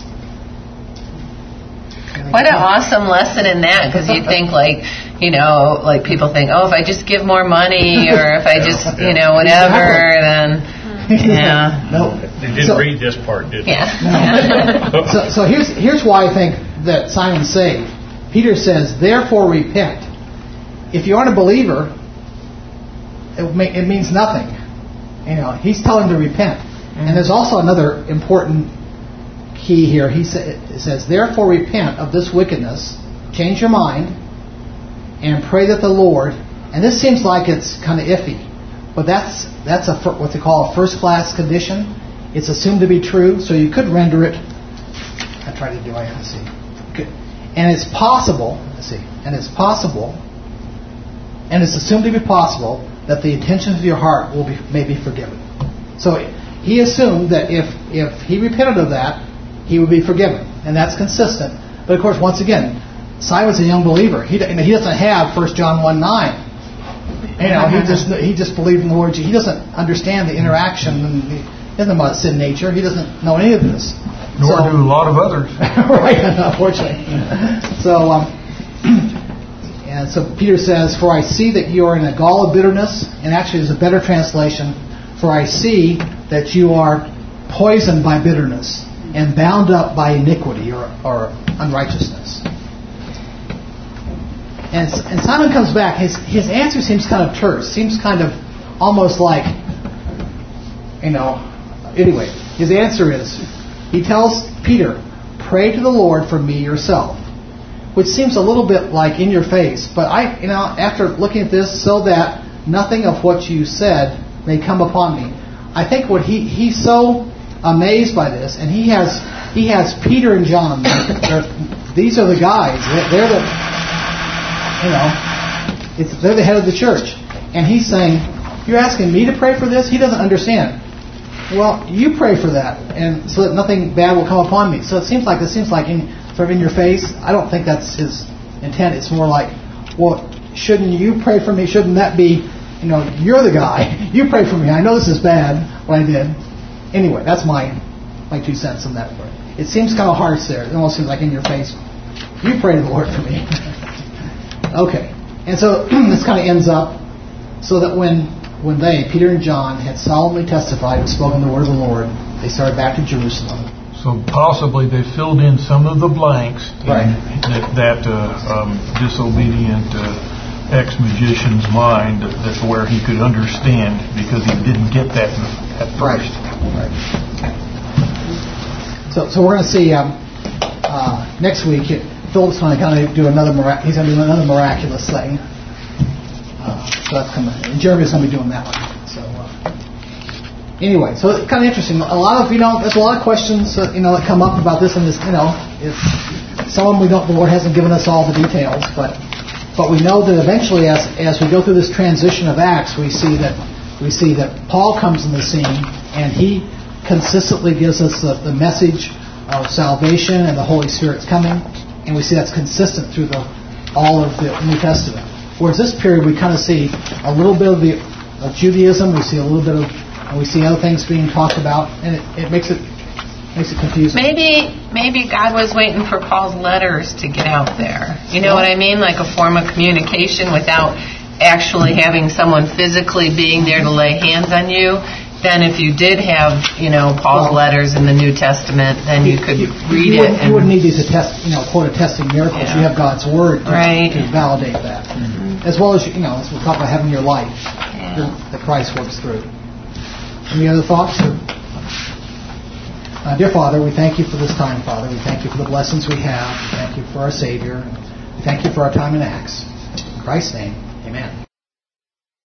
What an awesome lesson in that, because you think like, you know, like people think, oh, if I just give more money, or if I just, you know, whatever, then, yeah. No. They didn't So- read this part, did they? Yeah. So, so here's here's why I think that Simon's saved. Peter says, therefore repent. If you aren't a believer, it, may, it means nothing. You know, he's telling to repent. Mm-hmm. And there's also another important key here. He sa- it says, therefore repent of this wickedness, change your mind, and pray that the Lord. And this seems like it's kind of iffy, but that's that's a fir- what they call a first-class condition. It's assumed to be true, so you could render it. I try to do. I have to see. Good. And it's possible. Let's see. And it's possible. And it's assumed to be possible that the intentions of your heart will be may be forgiven. So he assumed that if if he repented of that, he would be forgiven, and that's consistent. But of course, once again, Simon's a young believer. He he doesn't have First John one nine. You know, he just he just believed in the Lord. He doesn't understand the interaction, and he doesn't know about sin nature. He doesn't know any of this. Nor So- do a lot of others. right, unfortunately. So, um, and so Peter says, "For I see that you are in a gall of bitterness," and actually, there's a better translation. For I see that you are poisoned by bitterness and bound up by iniquity or, or unrighteousness. And, and Simon comes back. His his answer seems kind of terse. Seems kind of almost like, you know. Anyway, his answer is, he tells Peter, "Pray to the Lord for me yourself," which seems a little bit like in your face. But I, you know, after looking at this, so that nothing of what you said may come upon me. I think what he he's so amazed by this, and he has he has Peter and John. They're, these are the guys. They're, they're the, you know, it's they're the head of the church, and he's saying, "You're asking me to pray for this?" He doesn't understand. Well, you pray for that, and so that nothing bad will come upon me. So it seems like it seems like in, sort of in your face. I don't think that's his intent. It's more like, well, shouldn't you pray for me? Shouldn't that be, you know, you're the guy. You pray for me. I know this is bad, what I did. Anyway, that's my my two cents on that. It seems kind of harsh there. It almost seems like in your face. You pray to the Lord for me. Okay. And so this kind of ends up so that when when they, Peter and John, had solemnly testified and spoken the word of the Lord, they started back to Jerusalem. So possibly they filled in some of the blanks in Right. that, that uh, um, disobedient uh, ex-magician's mind, that, that where he could understand, because he didn't get that at first. Right. So, so we're going to see um, uh, next week. Philip's going to kind of do another. Mirac- he's going to do another miraculous thing. Uh, so that's coming. And Jeremy's going to be doing that one. So uh, anyway, so it's kind of interesting. A lot of you know, there's a lot of questions uh, you know that come up about this and this. You know, if some of them we don't. The Lord hasn't given us all the details, but but we know that eventually, as as we go through this transition of Acts, we see that we see that Paul comes in the scene and he consistently gives us the, the message of salvation and the Holy Spirit's coming, and we see that's consistent through the all of the New Testament. Whereas this period, we kind of see a little bit of the of Judaism, we see a little bit of, and we see other things being talked about, and it, it makes it makes it confusing. Maybe maybe God was waiting for Paul's letters to get out there. You know what I mean? Like a form of communication without actually having someone physically being there to lay hands on you. Then if you did have, you know, Paul's well, letters in the New Testament, then you could you, read you it. Wouldn't, and you wouldn't need these to test, you know, quote a testing miracles. Yeah. You have God's Word to, Right. to validate that. Mm-hmm. As well as, you know, as we talk about having your life Yeah. that Christ works through. Any other thoughts? Or? Uh, dear Father, we thank you for this time, Father. We thank you for the blessings we have. We thank you for our Savior. We thank you for our time in Acts. In Christ's name, amen.